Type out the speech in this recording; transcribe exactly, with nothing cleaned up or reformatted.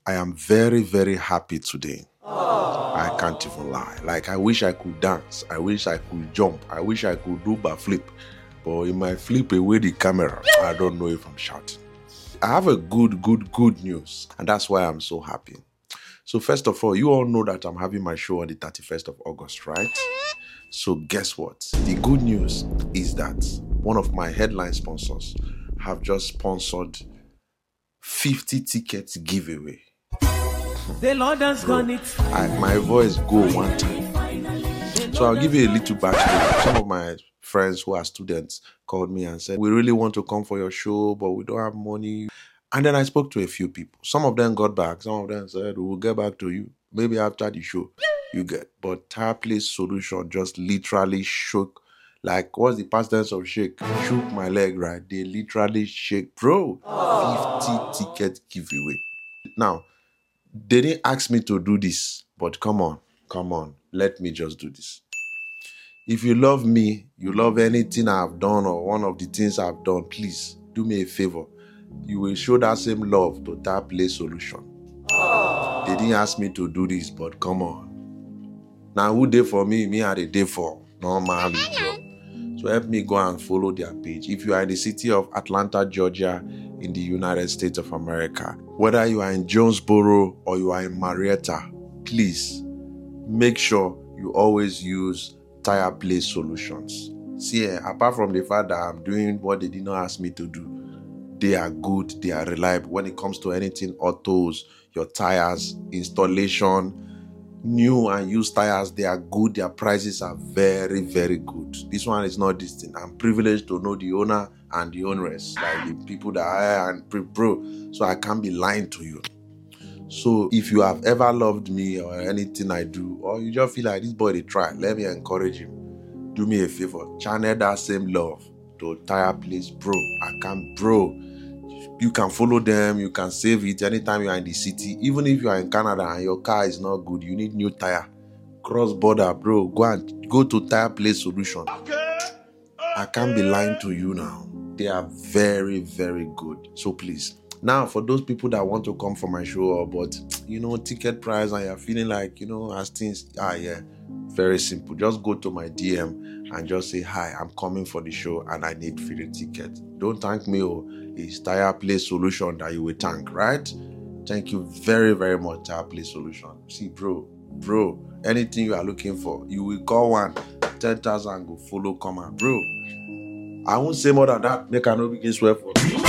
I am very, very happy today. I can't even lie. Like, I wish I could dance. I wish I could jump. I wish I could do backflip. But it might flip away the camera. I don't know if I'm shouting. I have a good, good, good news. And that's why I'm so happy. So first of all, you all know that I'm having my show on the thirty-first of August, right? So guess what? The good news is that one of my headline sponsors have just sponsored fifty tickets giveaway. The Lord has Bro, done it. I, my voice go one time. So I'll give you a little backstory. Some of my friends who are students called me and said, we really want to come for your show, but we don't have money. And then I spoke to a few people. Some of them got back. Some of them said, we will get back to you. Maybe after the show, you get. But Tireplace Solution just literally shook. Like, what's the past tense of shake? Shook my leg, right? They literally shake. Bro, fifty ticket giveaway. Now, they didn't ask me to do this, but come on, come on. Let me just do this. If you love me, you love anything I've done or one of the things I've done, please do me a favor. You will show that same love to Tireplace Solution. They didn't ask me to do this, but come on. Now, who did for me? Me are the day for. Normally, bro. So help me go and follow their page. If you are in the city of Atlanta, Georgia, in the United States of America, whether you are in Jonesboro or you are in Marietta, please make sure you always use Tireplace Solutions. See, eh, apart from the fact that I'm doing what they did not ask me to do, they are good, they are reliable. When it comes to anything autos, your tires, installation, new and used tires, they are good. Their prices are very, very good. This one is not this thing. I'm privileged to know the owner and the owners, like the people that I and bro. So I can't be lying to you. So if you have ever loved me or anything I do, or you just feel like this boy they try, let me encourage him. Do me a favor, channel that same love to Tireplace, bro. I can, bro. You can follow them, you can save it anytime you are in the city. Even if you are in Canada and your car is not good, you need new tire. Cross border, bro. Go and go to Tireplace Solution. Okay. I can't be lying to you now. They are very, very good. So please. Now, for those people that want to come for my show, but you know, ticket price and you're feeling like, you know, as things are, yeah, very simple. Just go to my D M and just say, hi, I'm coming for the show and I need free ticket. Don't thank me. Oh, it's Tireplace Solution that you will thank, right? Thank you very, very much, Tireplace Solution. See, bro, bro, anything you are looking for, you will call one, ten thousand go follow, come on, bro. I won't say more than that. Make I no begin swear for you.